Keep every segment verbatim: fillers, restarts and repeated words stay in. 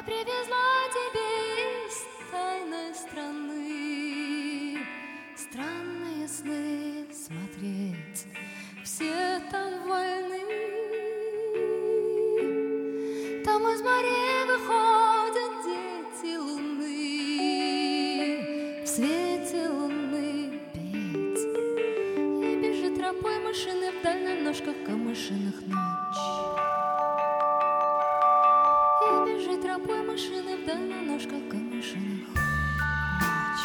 Я привезла тебе из тайной страны странные сны смотреть, все там вольны. Там из морей выходят дети луны, в свете луны петь. И бежит тропой машины вдаль на ножках камышиных ночь. Тропой машины вдаль на ножках камышиных ночь.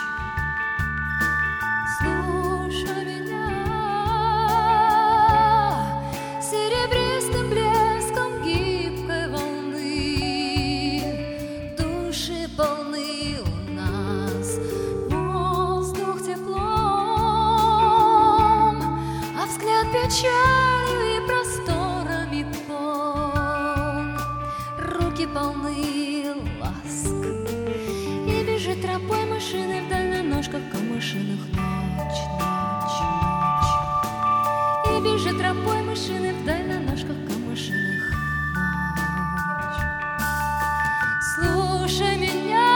Слушай меня серебристым блеском гибкой волны. Души полны у нас, воздух теплом, а взгляд печалью и просторами полн. Руки полны тропой машины вдаль на ножках камышиных ночь, ночь, ночь. И бежит тропой машины вдаль на ножках камышиных ночь. Слушай меня,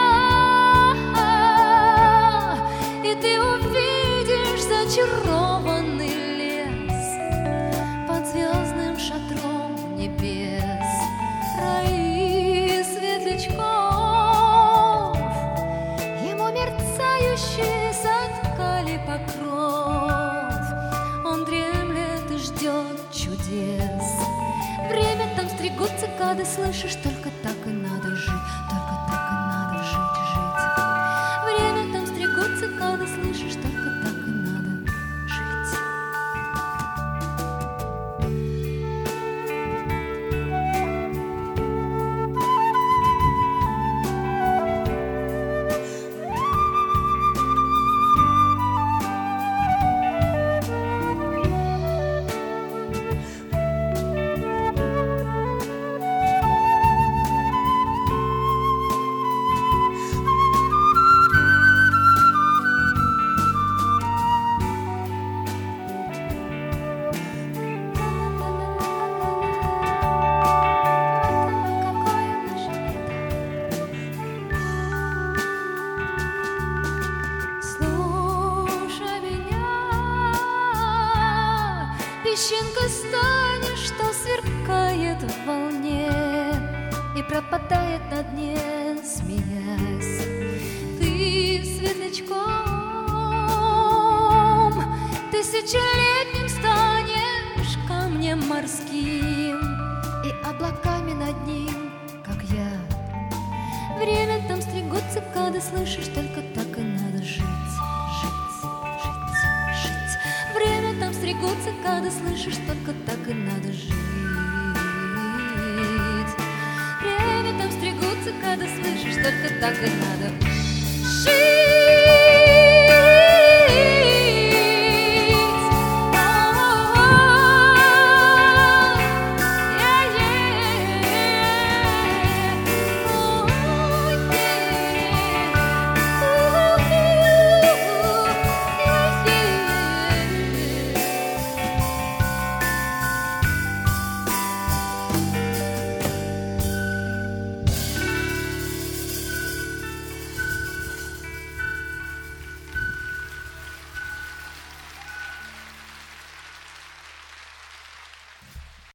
и ты увидишь зачарованный лес под звездным шатром небес, раи светлячков. Покров, он дремлет и ждет чудес. Время там стригут цикады, слышишь, только так и надо жить, только так и надо жить, жить. Время там стригут цикады, слышишь, только так и надо жить. Песчинкой станешь, что сверкает в волне и пропадает на дне, смеясь. Ты светлячком тысячелетним станешь, камнем морским и облаками над ним, как я. Время там стригут цикады, слышишь, только так и надо жить. Стригут цикады, слышишь, только так и надо жить. Время там стригут цикады, слышишь, только так и надо.